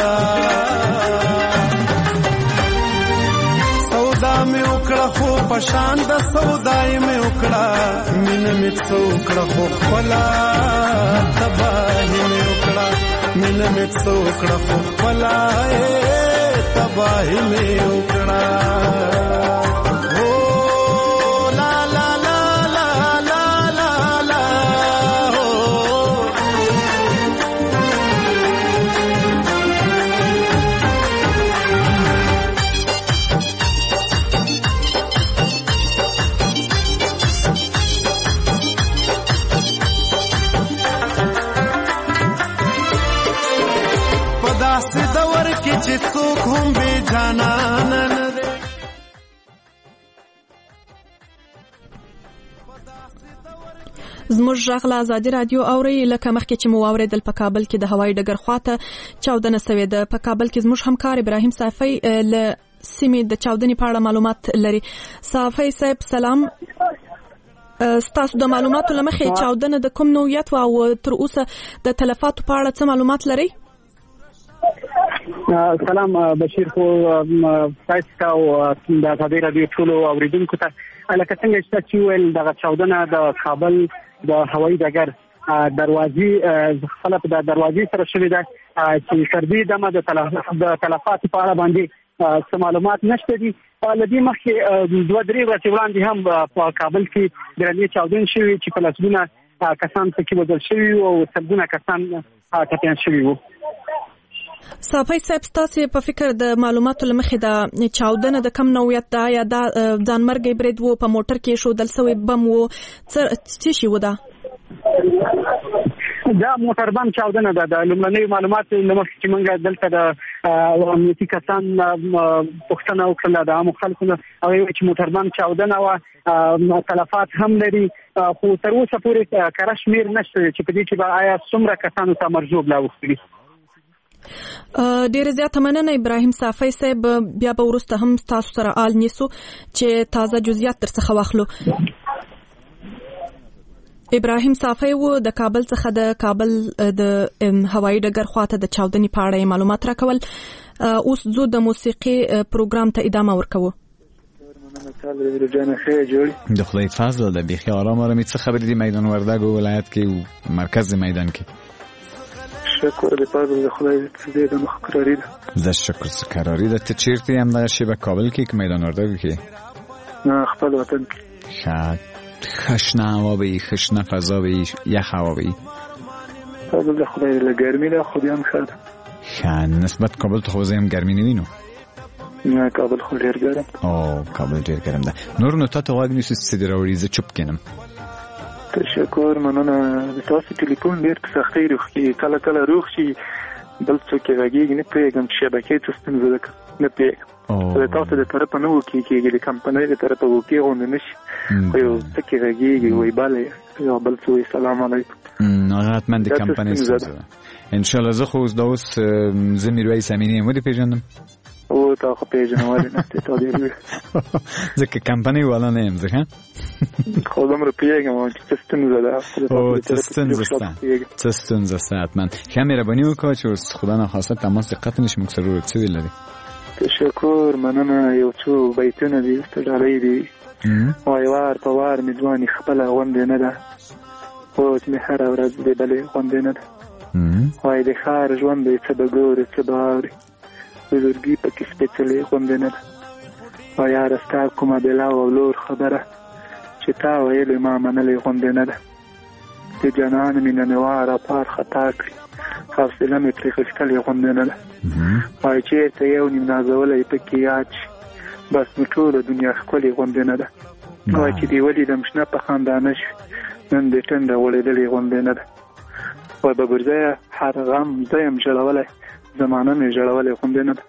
سودا مې وکړه خو پشان د سودای مې وکړه مینه مې څوکړه خو خپلا تباهی مې وکړه مینه مې څوکړه خو خپلا تباهی مې وکړه چې څوک هم بې جانان نه دی زموږ غږ له ازادي رادیو اوري لکه مخکې چې مو واورېدل په کابل کې د هوایي ډګر خواته چاودنه سوې ده په کابل کې زموږ همکار ابراهیم صافی له سیمې د چاودنې په اړه معلومات لري. صافی صاحب سلام، ستاسو د معلوماتو له مخې چاودنه د کوم نوعیت او تر اوسه د تلفاتو په اړه څه معلومات لرئ؟ سلام بشیر، خو تاسو او د ازادي رادیو ټولو اوریدونکو ته لکه څنګه چې تاسو ویل د چاودنه د کابل د هوایي ډګر دروازې خپل په دروازې سره شوې ده چې سردي دمه د تلفات په اړه باندې څه معلومات نشته دي. لدې مخکې دوه درې ورځې وړاندې هم په کابل کې درنې چاودنې شوې چې په لسګونه کسان پکې وژل شوي او سلګونه کسان ټپیان شوي وو. صافی صاحب، ستاسو په فکر د معلوماتو له مخې د چاودنه د کم نوعیت ده یا د ځانمرګي برید وو، په موټر کې شودل سوی بم وو، څه شي و ده؟ دا موټر بم چاودنه ده. د لومړنۍ معلومات له مخې چې موږ دلته د امنیتي کسان پوښتنه وکړه د عامو خلکو نه، هغوی وایي چې موټر بم چاودنه وه، تلفات هم لري، خو تر اوسه پورې کره شمېر نشته چې په دې کې به آیا څومره کسانو ته مرجوب لا وکړي. ډیره زیاته مننه ابراهیم صافی صاحب، بیا به وروسته هم تاسو سره آل نیسو چې تازه جزئیات درڅخه واخلو. ابراهیم صافی و د کابل څخه د کابل د هوایي ډګر خواته د چاودنې په اړه معلومات راکول. اوس زو د موسیقي پروګرام ته ادامه ورکوو. د خدای فضل د بیخي آرام آرامی څه خبرې دی میدان وردګ ولایت کې او مرکز میدان کې؟ شکر د فضل د خدای دې د مخ قراری ده. د شکر قراری ده. ته چیرته هم د شیبه کابل کې که میدان وردګ کې؟ نه خپل وطن کې. شاید خشنه هوا بی، خشنه فضا بی، یخ هوا بی. فضل د خدای له ګرمي ده خو بیا هم ښه ده. ښه نسبت کابل ته خو زه هم ګرمي نه وینو. نه کابل خو ډېر ګرم. او کابل ډېر ګرم ده. نور نو تا ته غوږ نیسو څه دې راوړي، زه چوپ کینم. تشکر مننه. د تاسو ټلیفون ډېر په سختۍ روغ کېږي، کله کله روغ شي بل څوک یې غږېږي نه پوهېږم چې شبکې څه ستونزه ده نه پوهېږم. د تاسو د طرفه نه وکې کېږي، د کمپنۍ د طرفه وکې غوندې نه شي خو یو څه کې غږېږي وایي بله یو بل څه وایي سلام علیکم. هغه حتما د کمپنۍ ستونزه ده. انشاءالله زه خو اوس دا اوس زه میرویس امینی یم ودې پېژندم. او تا خو پېژنم ولې نه تا ډېر وي ځکه کمپنۍ والا نه یم زه ښه خو دومره پوهېږم چې څه ستونزه ده. او څه ستونزه شته څه ستونزه شته حتما. ښه مهرباني وکړه چې اوس خدا ناخواسته تماس دې قطع نه شي. موږ سره ورور څه دې لري؟ تشکر مننه. یو څو بیتونه دي ستړالۍ دي. وای وار په وار مې ځواني خپله غوندې نه ده، اوس مې هره ورځ د بلې غوندې نه ده. وای د ښار ژوند دی څه به ګورې څه به اورې، بزرګي پکې سپېڅلې غوندې نه ده. وای یاره ستا کومه بېلا او لور خبره چې تا ویلې ما منلې غوندې نه ده. د جانان مینه مې واره پار خطا کړي، حوصله مې پرې غښتلې غوندې نه ده. وای چېرته یو نیم نازولی پکې یاد شي، بس نو ټوله دنیا ښکلې غوندې نه ده. وای چې دې ولیدم شنه په خندانه شوي، نن دې ټنډه غوړېدلې غوندې نه ده. وای ببرځیه هر غم زه یم ژړولی، زمانه مې ژړولې غوندې نه ده.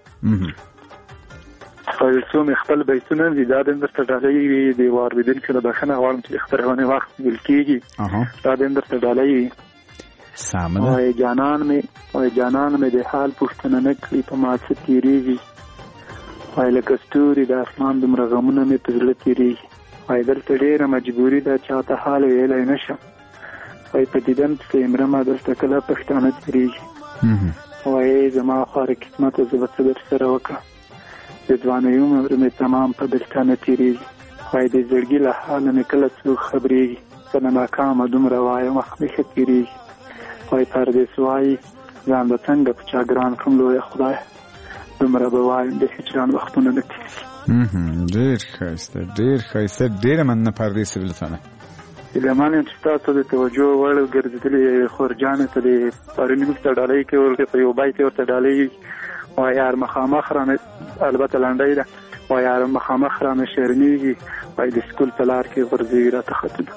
وای څو مې خپل بیتونه دي دا دم درته ډالۍ وي، د واورېدونکو نه بښنه غواړم چې د خپرونې وخت ویل کېږي دا دم درته ډالۍ وي. وای جانان مې وای جانان مې د حال پوښتنه نه کړي په ما څه تېرېږي. وای لکه ستوري د اسمان دومره غمونه مې په زړه تېرېږي. وای دلته ډېره مجبوري ده چاته حال ویلی نه شم. وای په دیدن پسې مرمه دلته کله پښتانه تېرېږي. وای زما خواره قسمته زه به څه در سره وکړم، د ځوانۍ عمر مې تمام په دلته نه تېرېږي. وای د زړګي له حاله مې کله څوک خبرېږي، که نه ناکامه دومره وایم وخت مې ښه تېرېږي. وای پردیس وایي ځان به څنګه په چا ګران کړم لویه خدایه، دومره به وایم د هجران وختونه نه تېرېږي. ډېر ښایسته ډېر ښایسته. ډېره مننه پردیس بلتانه. هیلهمن یم چې تاسو د توجه وړ ګرځېدلې خورجانې ته د پروني موږ ته ډالۍ کې ورکړې په یو بیت یې ورته ډالۍ وي. وای یار مخامخ رانه البته لنډۍ ده. وای یار مخامخ رانه شرمېږي، وای د سکول په لار کې غورځوي راته خطونه.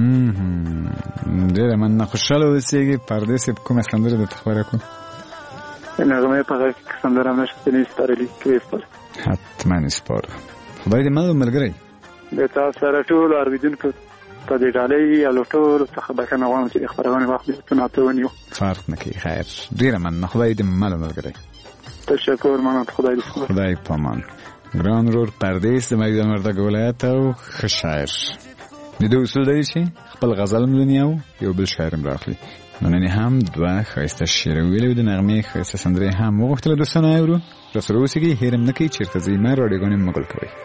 ډېره مننه. خوشحاله اوسېږي. پردیس صاحب کومه سندره درته خبره کړو؟ نغمه په غږ کې سندره هم نشته نه سپارلي کې سپارل حتما سپاره. خدای دې مل ملګری د تاسو سره ټول اوریدونکو ته دې ډالۍ او ټول څخه بخښنه غواړم چې د خبرونه وخت دې تناته ونیو. فرق نه کوي. خیر ډېره مننه. خدای دې مل ملګری. تشکر مننه. خدای دې خدای پامان. ګران رور پردیس د میدان وردګ ولایت او ښه شاعر. د دې اصول دی چې خپل غزل ملونی او یو بل شاعر راخلي. نن هم دوه ښایسته شعر ویلو د نغمې ښایسته سندرې هم وغوښتل دوستانو اورو را سره اوسېږي. هېرم نه کوي چېرته ځئ ما راډیوګانې مه ګل کوئ.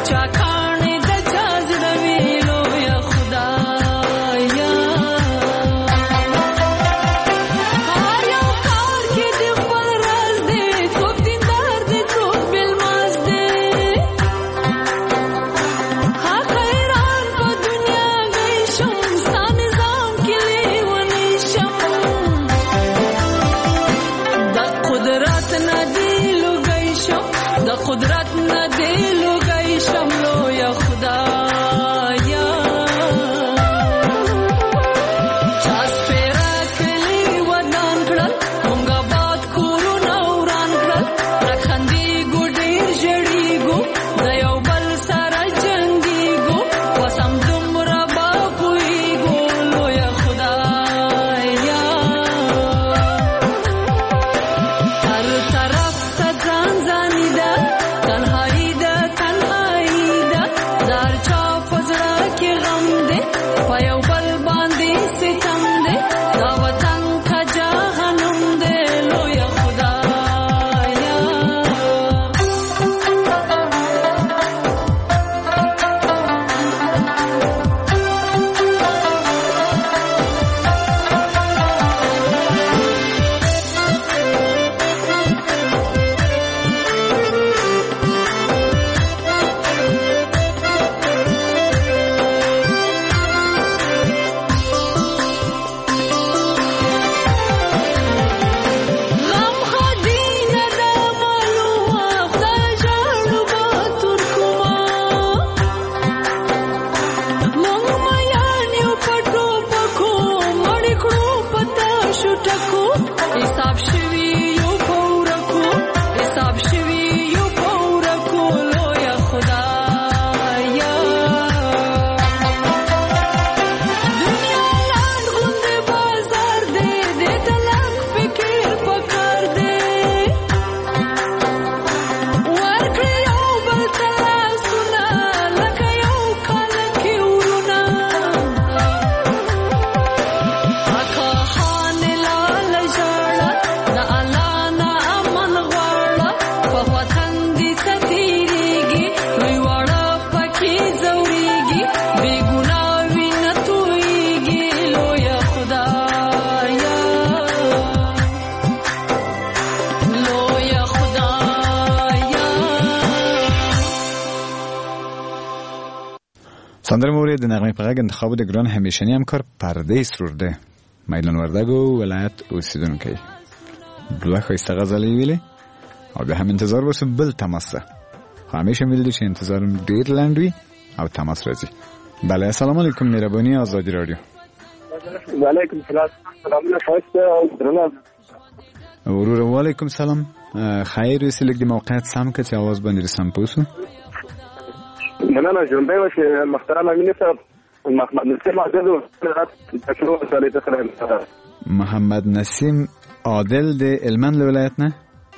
سندره مورد نغمه پغک انتخاب د ګران همیشنی همکار پرده سرورده میلان وردګو ولایت اوسیدونکی بله خسته غزلی ویلې او به هم انتظار وسه بل تماس ده همیشه میدونی چې انتظار ډیر لنډوي او تماس راځي. بله السلام علیکم مهربانی آزادی رادیو. و علیکم السلام. سلامونه خاصه او درنه. ورور و علیکم السلام. خیر وسیله د موقعیت سم که چې आवाज باندې رسم پوسو. مننه جنبه وشه محترم امین صاحب محمد نسیم عادل تشروع سالی تخلیم محمد نسیم عادل د علمند ولایت نه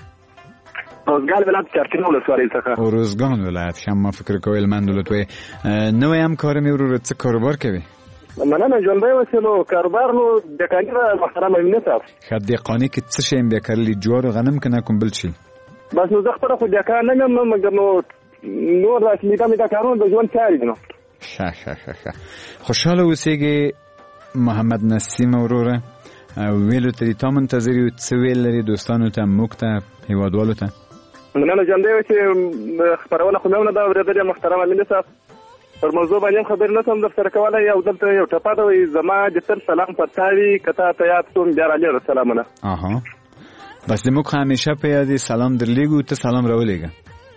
روزگان ولایت چرچین ولسوالی څخه روزگان ولایت شم ما فکر کوم علمند ولایت وي نو هم کار مې ورور څه کاروبار کوي. مننه جنبه وشه نو کاروبار نو دکانی محترم امین صاحب خد دقانی کې څه شي به کړلی جوار غنم کنه کوم بل شي بس نو زه خپل خو دکان نه مم مګر نو نور راځي میدا میدا کارونه د ژوند چاري نو ښه ښه ښه خوشاله اوسېږي محمد نسیم وروره ویلو ته تا منتظر یو څه ویل لري دوستانو ته موږ ته هیوادوالو ته. مننه جان دی چې خبرونه خو مې نه دا ورېدل محترم امین صاحب پر موضوع باندې خبر نه سم د سره کولای یو دلته یو ټپه دا زما د تر سلام پتاوي کته ته یاد کوم بیا علی السلامونه اها بس د موږ همیشه په یاد سلام درلېګو ته سلام راولېګا.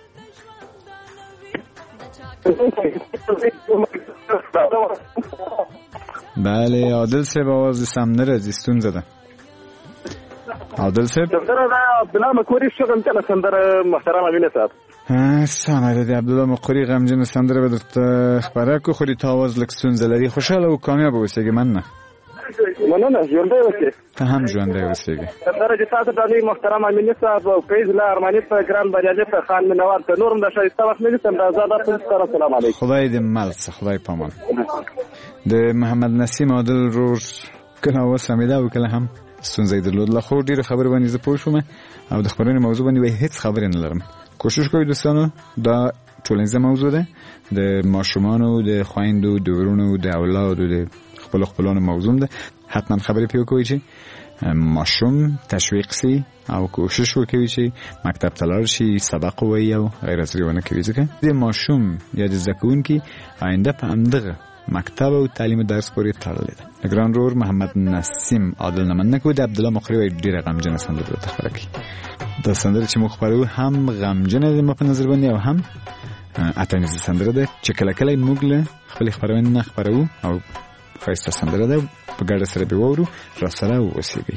بله عادل صاحب آواز سم نرازی ستونزه ده. عادل صاحب سندره ده عبدالله مقوری شغل کنه سندره محترم امین صاحب سندره ده عبدالله مقوری غمجن سندره به درت خبره کو خوری تا آواز لک ستونزه لري خوشحاله و کامیاب اوسېږي. من نه مننه ژوندی اوسې ته هم ژوندی اوسېږي. سندره چې تاسو ته محترم امین صاحب او فیض الله ارمانی په ګران بریالي په خان منوار ته نورم د شایسته وخت مې سم راځه تاسو سلام علیکم. خدای دې مل څه خدای پامان. د محمد نسیم عادل رور کله وسمیدا او کله هم ستونزې درلود. لا خو ډیره خبر باندې زه پوه شوم او د خبرونې موضوع باندې هیڅ خبر نه لرم. کوشش کوئ دوستانو دا ټولنیزه موضوع ده د ماشومانو د خویندو د ورونو د اولادو د خپل خپلانو موضوع ده. حتما خبرې پې وکوئ چې ماشوم تشویق سي او کوشش وکوي چې مکتب ته لاړ شي، سبق ووایي او غیر ضروري ونه کوي، ځکه د ماشوم یا د زده کوونکي آینده په همدغه مکتب او تعلیم درس پورې تړلې ده. ګران رور محمد نسیم عادل نمنک و د عبدالله مقری ډیره غمجنه سندره راته خپره کړي. دا سندره چې موږ خپروو هم غمجنه ده ما په نظر باندې او هم اتڼیزه سندره ده چې کله کله موږ له خپلې خپرونې نه خپروو او ښایسته سندره ده، په ګډه سره به واورو. را سره اوسېږئ.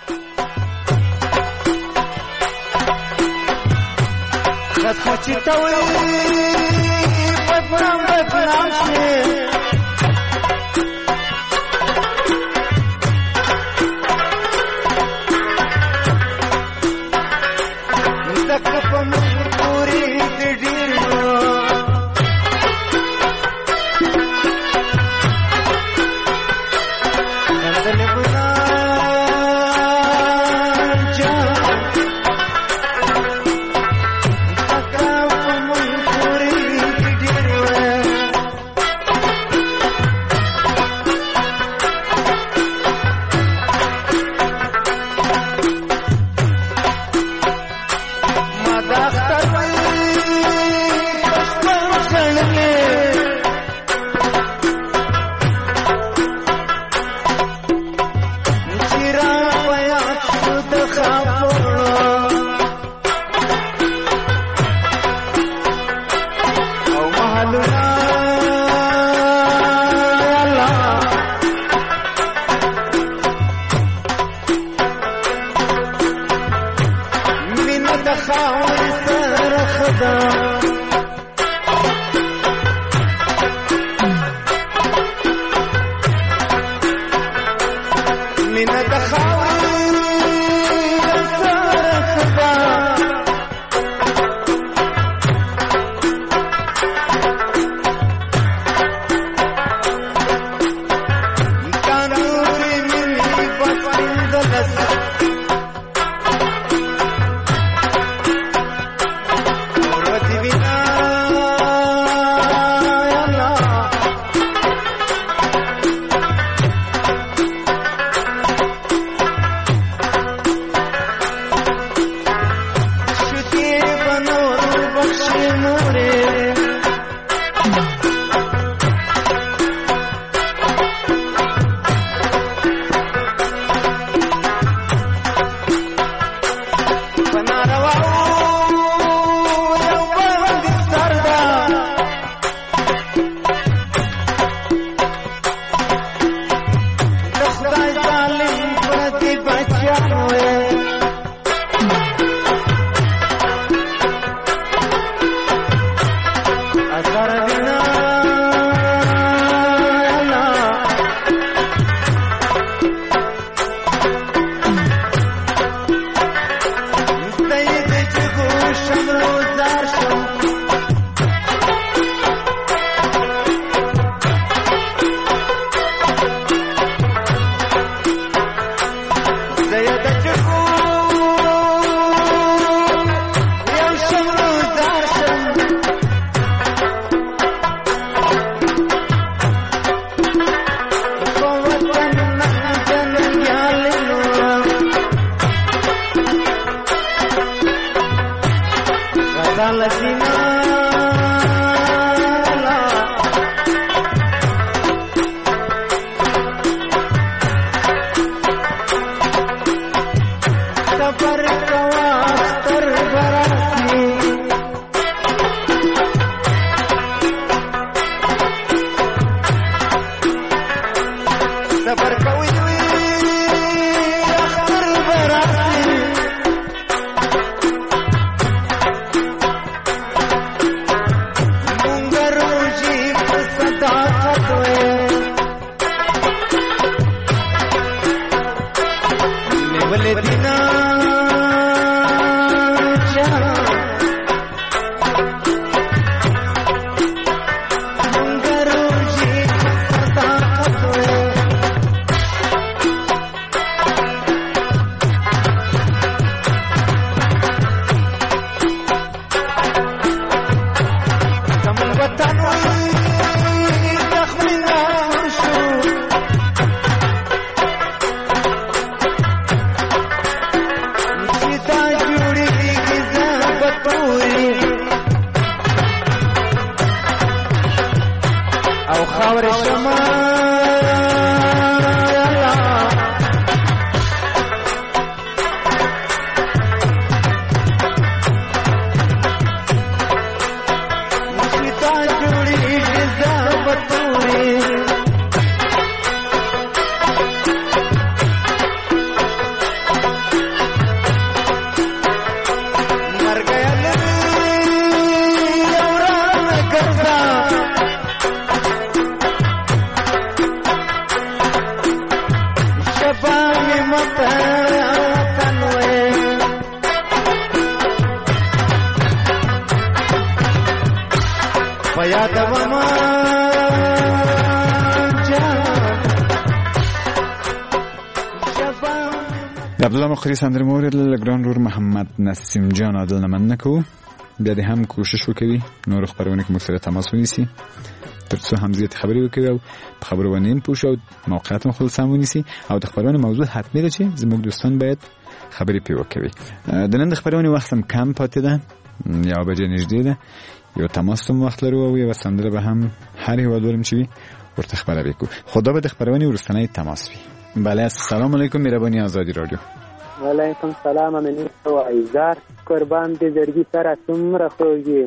خطمه چې ته وایي بدنام بدنام شي، زکه په مجبوري د ډېرو کندلې ګلان جان او خاورې شمه د عبدالله مخری سندرې مو اورېدله. له ګران ورور محمد نسیم جان عادل نه مننه کوو. بیا دې هم کوشش وکوي نورو خپرونې کې موږ سره تماس ونیسي تر څو هم زیاتې خبرې وکوي او په خبرو باندې هم پوه شي او موقعیت هم خپل سم ونیسي او د خپرونې موضوع حتمي ده چې زموږ دوستان باید خبرې پرې وکوي. د نن د خپرونې وخت هم کم پاتې ده، یوه بجې نږدې ده. یو تماس هم وخت لرو او یوه سندره به هم هر هیوادوال چې وي ورته خبره وکړو. خو دا به د خپرونې وروستنی تماس وي. بله، السلام علیکم. مهرباني آزادي رادیو. وعلیکم سلام. امنیت او ایزار قربان دې زړګي سره څومره خوږي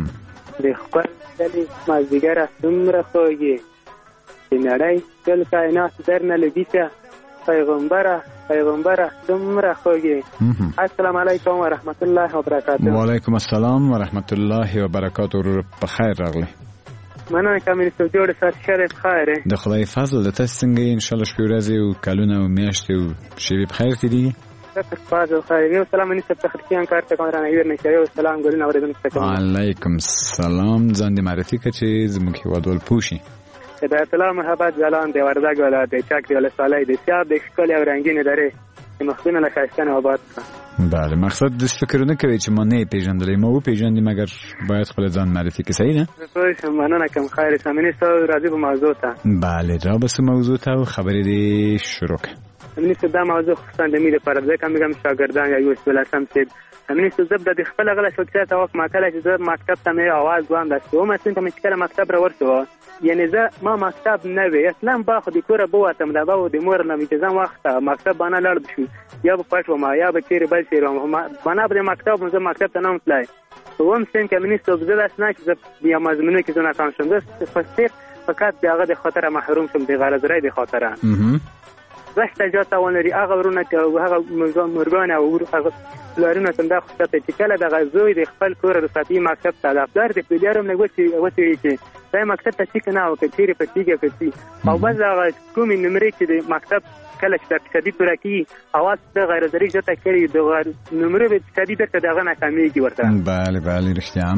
د خپل کلي مازدیګره څومره خوږي د نړۍ ټول کائنات درنه لګیشه پیغمبره پیغمبره څومره خوږي. السلام علیکم ورحمت الله وبرکاته. وعلیکم السلام ورحمت الله وبرکاته. ورور په خیر راغلی. مننه کامل څو جوړ سات شر بخیر. د خدای فضل د تاسو څنګه ان شاء الله شپې ورځې او کلونه او میاشتې او شپې بخیر تیری. فاضل خیر. یو سلام انیس تخریان کار ته کارانه یې نه شي. یو سلام ګورین اوریدل تکو. علیکم السلام. ځان دې معرفي کړئ چې زموږ هیوادوال پوښي. د اطلاع محبت ځلان دی وردګ ولایت د چاک دی له صالح د سیاب د ښکلې او رنگینې درې چې مخدونه له خاصتنه آباد کړه. بله، مقصد د فکر نه کوي چې ما نه پیژندلې، ما و پیژندې مګر باید خپل ځان معرفي کړي. صحیح ده؟ پوه مننه کوم. خیر سامعني سو راځي په موضوع ته. بله، را به موضوع ته او خبرې دې شروع کړه. امني څه دا موضوع خصوصا د مې لپاره ځکه موږ شاګردان یا یو څه لاسم سید امني څه زب د خپل غله شخصیت او ماکله چې زه مکتب ته مې आवाज وان داسې و مې څنګه چې کله مکتب را ورسو یعنی زه ما مکتب نه وی اسلام با خو د کوره بواتم دا به د مور نه چې ځم وخت مکتب باندې لاړ بشو یا به پټ و ما یا به چیرې بل چیرې ما باندې به مکتب مزه مکتب ته نه متلای ووم څنګه امني څه زه داس نه چې بیا مزمنه کې زنه کان شم د فسق فقط دغه د خاطر محروم شم د غرض رای د خاطر زه احتیاجات ونري هغه ورونه هغه مرګان او هغه لارونه څنګه خصته چې کله د غزوی د خپل کور رساتي مکتب ته دفتر د پیډارم نه وتی وتی چې دا مکتب ته چې نه او کچيري پټیګه کړي او بس هغه کومې نمرې چې د مکتب کله چې د شدید ترکی اواز د غیر ضروري جته کړي د غیر نمرې به شدید ته دغه نه کمیږي ورته. بله بله رښتیا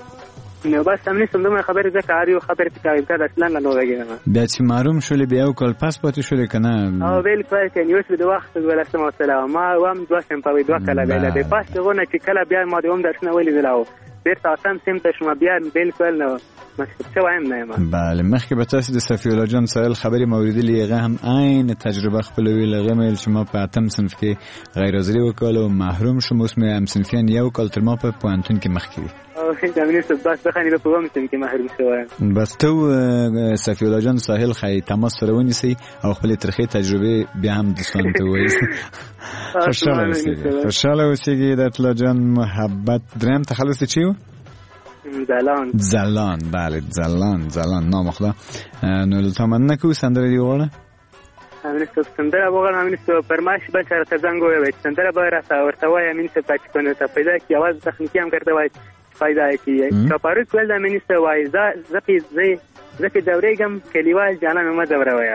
نو بس همني څنګه خبرې ځکه اړیو خبرې ته کاوي کړه اصلا نه وګورم بیا چې معلوم شولې بیا او کول پاس پاتې شولې کنه او ویل کوي چې نیوس د وخت ولسم السلام ما وام دوه سم په دوه کله ویل د پاس غونه چې کله بیا ما دوم درسنه ویل دلاو بیرته اسان سم ته شما بیا بیل کول نو مشکل وایم نه ما بله مخکې به تاسو د صفی الله جان سره خبرې موریدلې هغه هم عین تجربه خپل ویل غمل شما په اتم صنف کې غیر حاضری وکړ او محروم شوم اوس مې هم صنفیان یو کال تر ما په پوانتون کې مخکې او څنګه مې څه بس بخنی په کوم څنګه کې محروم شوم بس ته صفی الله جان ساحل خی تماس سره ونیسي او خپل ترخی تجربه بیا هم دوستان ته وایي خوشاله اوسئ خوشاله اوسئ د الله جان محبت درم تخلص چیو زلان زلان بله زلان زلان نام خدا نو لطفا من نکو سندره دی وغاله امین است سندره وغاله امین است پرماش بچه تا زنگو وید سندره باید رسا ورتوای امین است پاچ کنه تا پیدا کی آواز تخنیکی هم کرده وید فایده کی کپاروی کولد امین است وای زفی زی زفی دوریگم کلیوال جانان اومد دوره ویا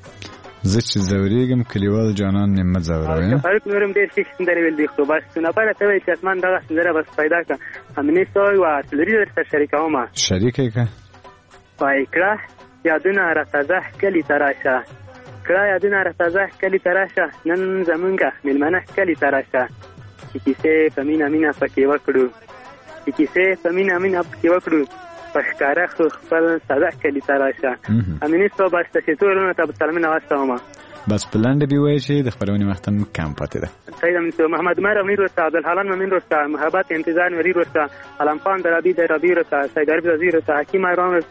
زه چې زوریږم کلیوال جانان نیمه زوروي فاروق نورم ډېر ښه سندرې ویل دي خو بس نه پاره ته وایي چې اسمان دغه سندره بس پیدا کړه همني سوی و ارتلري درته شریکوم شریکه که وای کړه یادونه راتازه کلی تراشه کړه یادونه راتازه کلی تراشه نن زمونږه مېلمانه کلی تراشه چې کیسې په مینه مینه پکې وکړو چې کیسې په مینه مینه پکې وکړو پښکارا خو خپل ساده کلی تراشه امینه سو بس چې ټولونه ته سلامونه واستوم بس بلند بي وای شي د خبرونه وختم کم پاتې ده سید امین محمد مر امیر رستا عبد الحلال ممن رستا محبت انتظار مری رستا علم خان درابی درابی رستا سید عربی وزیر رستا حکیم ایران رستا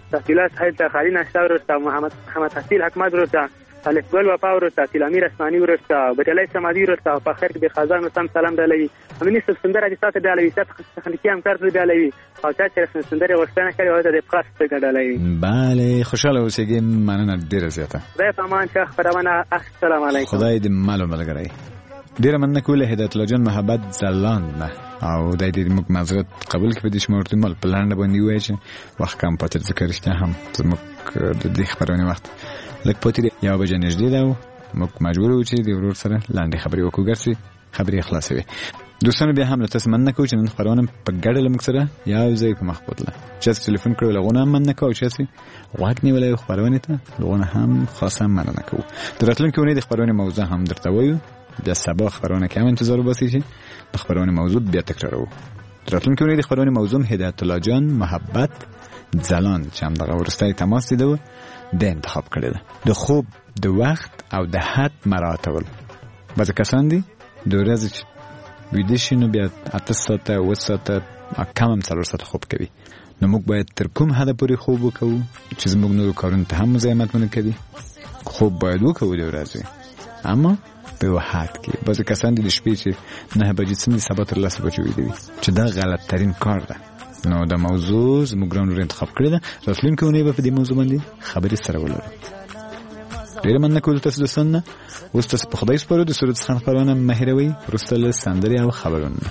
تحصیلات صاحب ته خالي ناشته ورسته، محمد محمد حسین حکمت ورسته، الف ګل وفا ورسته، تلامیر اسماني ورسته، بټلای سمادي ورسته، په خیر کې د خزانو سم سلام ډالوي، امني سندره د ساته ډالوي، سات تخنیکی هم کار ډالوي او چا چې سندره ورسته کړي او د خاص څخه ډالوي. بله خوشاله اوسئ، مننه ډیره زیاته. خدای په امان شه خبرونه. السلام علیکم. خدای دې مالو ملګری. ډیره مننه کوله هدایت الله جان محبت زلاند نه او د دې موږ معذرت قبول کړو د شمارتو مال پلان باندې وای چې وخت کم پاتې ذکر شته هم زموږ د دې خبرونه وخت لکه پاتې یا به جنځ دی دا موږ مجبور و چې د ورور سره لاندې خبرې وکړو ګرځي خبرې خلاصوي. دوستانو بیا هم تاسو مننه کوم چې نن خبرونه په ګډه لمک سره یا ځای په مخبوطله چې ټلیفون کړو لغونه مننه کوم چې واګ نیولې خبرونه ته لغونه هم خاصه مننه کوم. دراتلونکو نه د خبرونه موضوع هم درته وایو، بیا سبا خبرونه که هم انتظار وباسئ چې د خبرونه موضوع بیا تکرارو. دراتلونکو نه د خبرونه موضوع هدایت الله جان محبت زلان چې هم دغه ورسته تماس دیده و د انتخاب کړی ده. د خوب د وخت او د حد مراعاتول. بعضې کسان دي د ورځې چې ویده شي نو بیا اته ساعته اوه ساعته کم هم څلور ساعته خوب کوي. نو موږ باید تر کوم حده پورې خوب وکړو چې زموږ نورو کارونو ته هم مزاحمت ونه کوي. خوب باید وکړو د ورځې اما په یو حد کې. بعضې کسان دي د شپې چې نه بجې څملي سبا تر لسو بجو ویده وي چې دا غلط ترین کار ده. نو دا موضوع زموږ ګران انتخاب کړی ده. راتلونکې اونۍ به په دې موضوع باندې خبرې سره ولرو. ډېره مننه کوم تاسو دوستان نه. اوس تاسو په خدای سپارو د سورت خان خبرونه مه هېروئ وروسته له سندرې او خبرونو نه.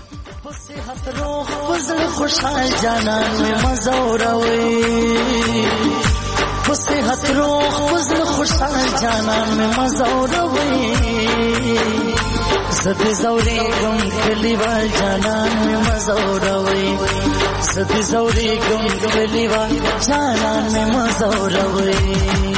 خوشحال جانان میں مزہ روی صحت روح فضل خوشحال جانان میں مزہ روی زد زوری گم کلی وال جانان میں مزہ روی زد زوری گم کلی وال جانان میں مزہ روی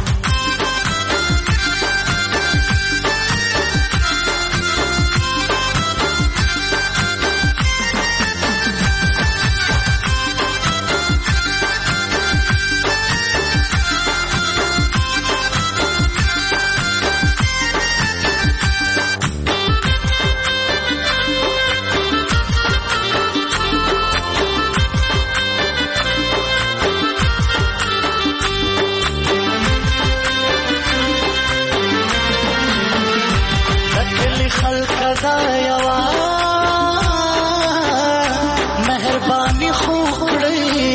مہربانی خوکڑی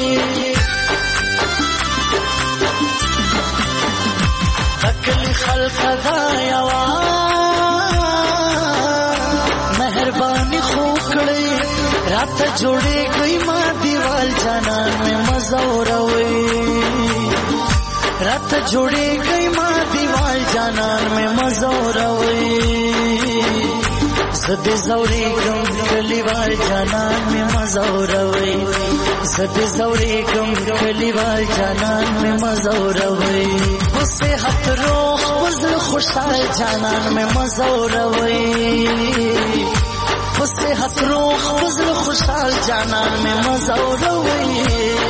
اکلی خلق دایوا مہربانی خوکڑی رات جوڑی گئی ماں دیوال جانان میں مزہ روئی رات جوڑی گئی ماں دیوال جانان میں مزہ روئی زد زوری گم کلی وال جانان میں مزہ روی زد زوری گم کلی وال جانان میں مزہ روی صحت روح فضل خوشحال جانان میں مزہ روی صحت روح فضل خوشحال جانان میں مزہ روی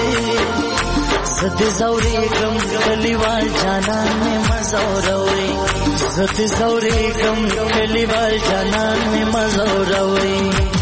زد زوری گم کلی وال جانان میں مزہ روی زد زوری گم کلی وال جانان میں مزہ روی